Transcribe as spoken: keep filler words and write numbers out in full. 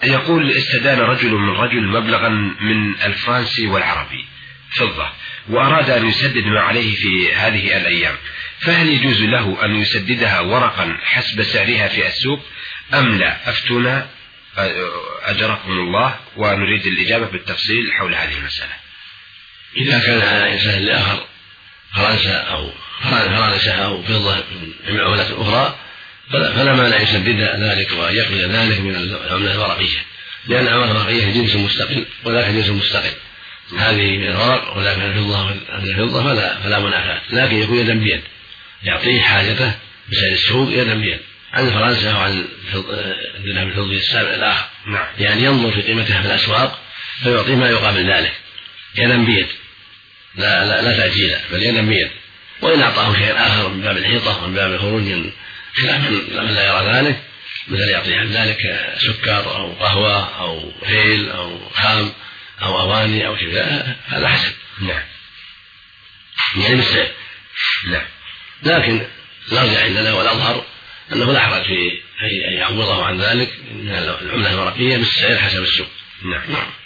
يقول: استدان رجل من رجل مبلغا من الفرنسي والعربي فضة، وأراد أن يسدد ما عليه في هذه الأيام، فهل يجوز له أن يسددها ورقا حسب سعرها في السوق أم لا؟ أفتونا أجركم الله، ونريد الإجابة بالتفصيل حول هذه المسألة. إذا كان على إنسان لآخر فرنسا أو فرنسا أو فضة من عملات أخرى فلا مانع أن يسدد ذلك ويقبل ذلك من العملة الورقية، لأن العملة الورقية جنس مستقل وذاك جنس مستقل، هذه من الورق وذاك من الفضة من الفضة فلا, فلا منافاة، لكن يكون يدا بيد، يعطيه حاجته بسعر السوق يدا بيد عن فرنسا وعن الذهب الفضي السابع الآخر. نعم. يعني ينظر في قيمتها في الأسواق فيعطيه ما يقابل ذلك يدا بيد، لا, لا, لا تأجيلا بل يدا بيد. وإن أعطاه شيئا آخر من باب الحيطة ومن باب الخروج من خلاف من لا يرى ذلك، مثل يعطيه عن ذلك سكر أو قهوة أو هيل أو خام أو أواني أو شيء، هذا حسن. نعم. يعني بالسعر. نعم. لكن الأرجح عندنا والأظهر أنه لا حرج في أن يعوضه عن ذلك من العملة الورقية بالسعر حسب السوق. نعم.